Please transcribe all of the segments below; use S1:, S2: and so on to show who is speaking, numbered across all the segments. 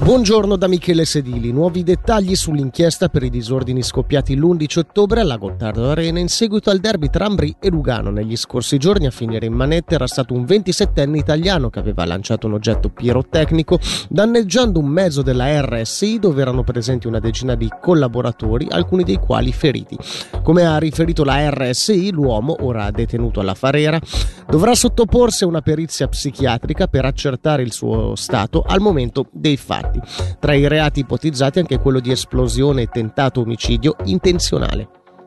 S1: Buongiorno da Michele Sedili. Nuovi dettagli sull'inchiesta per i disordini scoppiati l'11 ottobre alla Gottardo Arena in seguito al derby tra Ambrì e Lugano. Negli scorsi giorni a finire in manette era stato un 27enne italiano che aveva lanciato un oggetto pirotecnico danneggiando un mezzo della RSI dove erano presenti una decina di collaboratori, alcuni dei quali feriti. Come ha riferito la RSI, l'uomo, ora detenuto alla Farera, dovrà sottoporsi a una perizia psichiatrica per accertare il suo stato al momento dei fatti. Tra i reati ipotizzati anche quello di esplosione e tentato omicidio intenzionale.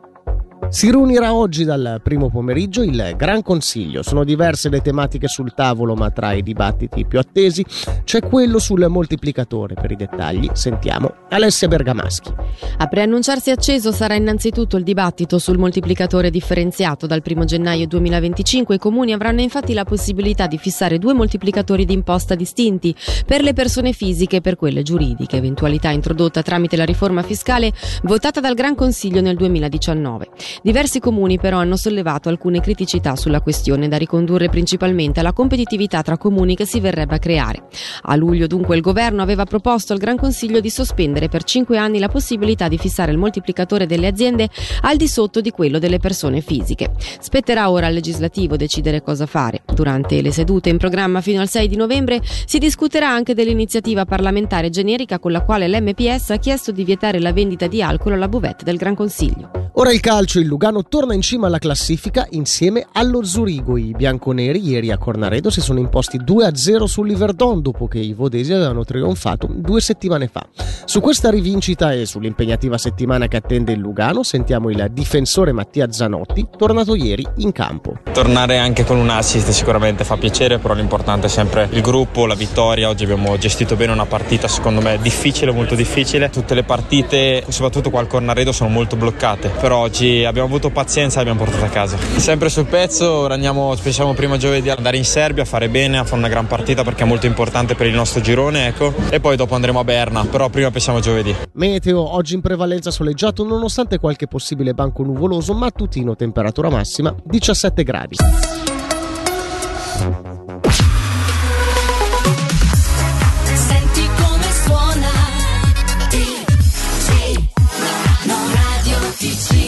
S1: Si riunirà oggi dal primo pomeriggio il Gran Consiglio. Sono diverse le tematiche sul tavolo, ma tra i dibattiti più attesi c'è quello sul moltiplicatore. Per i dettagli sentiamo Alessia Bergamaschi.
S2: A preannunciarsi acceso sarà innanzitutto il dibattito sul moltiplicatore differenziato. Dal 1 gennaio 2025 i comuni avranno infatti la possibilità di fissare 2 moltiplicatori di imposta distinti per le persone fisiche e per quelle giuridiche, eventualità introdotta tramite la riforma fiscale votata dal Gran Consiglio nel 2019. Diversi comuni però hanno sollevato alcune criticità sulla questione, da ricondurre principalmente alla competitività tra comuni che si verrebbe a creare. A luglio dunque il governo aveva proposto al Gran Consiglio di sospendere per 5 anni la possibilità di fissare il moltiplicatore delle aziende al di sotto di quello delle persone fisiche. Spetterà ora al legislativo decidere cosa fare. Durante le sedute in programma fino al 6 di novembre si discuterà anche dell'iniziativa parlamentare generica con la quale l'MPS ha chiesto di vietare la vendita di alcol alla buvette del Gran Consiglio.
S1: Ora il calcio, il Lugano torna in cima alla classifica insieme allo Zurigo. I bianconeri ieri a Cornaredo si sono imposti 2-0 sull'Yverdon dopo che i vodesi avevano trionfato 2 settimane fa. Su questa rivincita e sull'impegnativa settimana che attende il Lugano sentiamo il difensore Mattia Zanotti, tornato ieri in campo.
S3: Tornare anche con un assist sicuramente fa piacere, però l'importante è sempre il gruppo, la vittoria. Oggi abbiamo gestito bene una partita secondo me difficile, molto difficile. Tutte le partite, soprattutto qua al Cornaredo, sono molto bloccate, però oggi abbiamo avuto pazienza e abbiamo portato a casa. Sempre sul pezzo, ora pensiamo prima giovedì ad andare in Serbia a fare bene, a fare una gran partita perché è molto importante per il nostro girone, ecco. E poi dopo andremo a Berna, però prima pensiamo giovedì.
S1: Meteo, oggi in prevalenza soleggiato nonostante qualche possibile banco nuvoloso, mattutino temperatura massima 17 gradi.